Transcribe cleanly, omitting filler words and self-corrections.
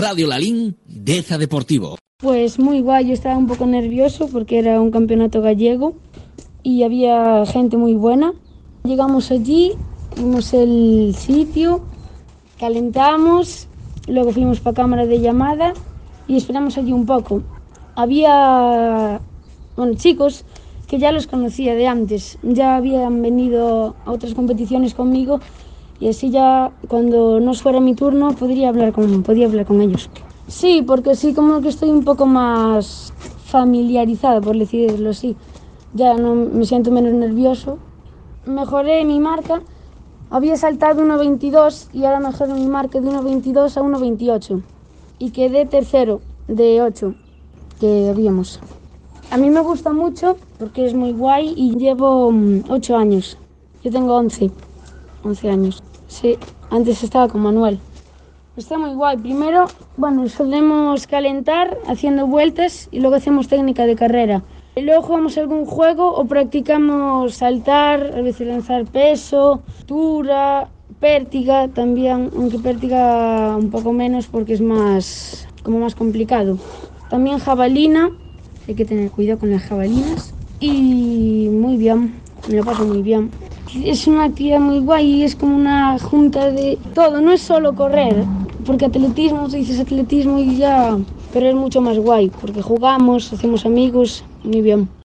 Radio Lalín, Deza Deportivo. Pues muy guay, yo estaba un poco nervioso porque era un campeonato gallego y había gente muy buena. Llegamos allí, vimos el sitio, calentamos, luego fuimos para cámara de llamada y esperamos allí un poco. Había chicos que ya los conocía de antes, ya habían venido a otras competiciones conmigo y así ya cuando no fuera mi turno podía hablar con ellos. Sí, porque sí, como que estoy un poco más familiarizada, por decirlo así. Ya no me siento menos nervioso. Mejoré mi marca, había saltado 1.22 y ahora mejoré mi marca de 1.22 a 1.28 y quedé tercero de 8 que habíamos. A mí me gusta mucho porque es muy guay y llevo 8 años. Yo tengo 11 años. Sí, antes estaba con Manuel. Está muy guay. Primero, solemos calentar haciendo vueltas y luego hacemos técnica de carrera. Y luego jugamos algún juego o practicamos saltar, a veces lanzar peso, altura, pértiga también, aunque pértiga un poco menos porque es más complicado. También jabalina, hay que tener cuidado con las jabalinas. Y muy bien, me lo paso muy bien. Es una actividad muy guay y es como una junta de todo, no es solo correr, porque atletismo, dices atletismo y ya, pero es mucho más guay, porque jugamos, hacemos amigos, muy bien.